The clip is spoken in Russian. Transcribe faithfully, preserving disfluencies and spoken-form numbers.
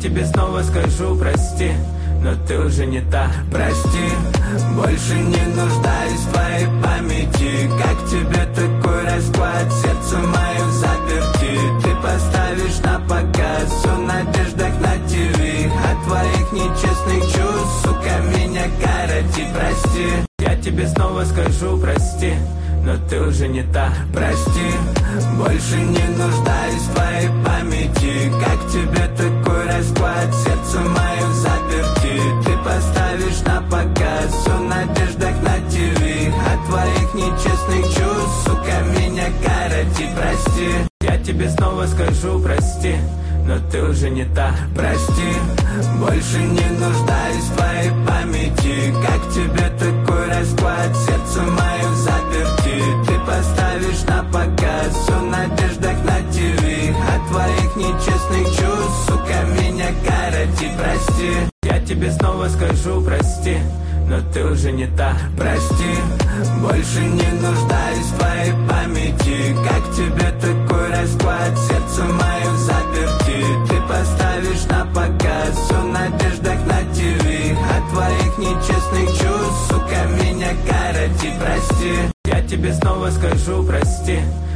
тебе снова скажу прости, но ты уже не та. Прости, больше не нуждаюсь в твоей памяти. Как тебе такой расклад? Сердце мое заперти. Ты поставишь на показ все в надеждах на ТВ. От твоих нечестных чувств, сука, меня коротит. Прости, я тебе снова скажу прости, но ты уже не та. Прости, больше не нуждаюсь в твоей памяти. Как тебе такой расклад? Сердце мое заперти. Ты поставишь на показ все в надеждах на ТВ. От твоих нечестных чувств, сука, меня коротит. Прости, я тебе снова скажу прости, но ты уже не та. Прости, больше не нуждаюсь в твоей памяти. Как тебе такой расклад? Сердце мое заперти. Ты поставишь на показ все в надеждах на ТВ. От твоих нечестных чувств, сука, меня коротит. Прости, я тебе снова скажу прости, но ты уже не та. Прости, больше не нуждаюсь в твоей памяти. Как тебе такой расклад? Сердце мое заперти. Ты поставишь на показ все в надеждах на ТВ. От твоих нечестных чувств, сука, меня коротит. Прости, я тебе снова скажу прости,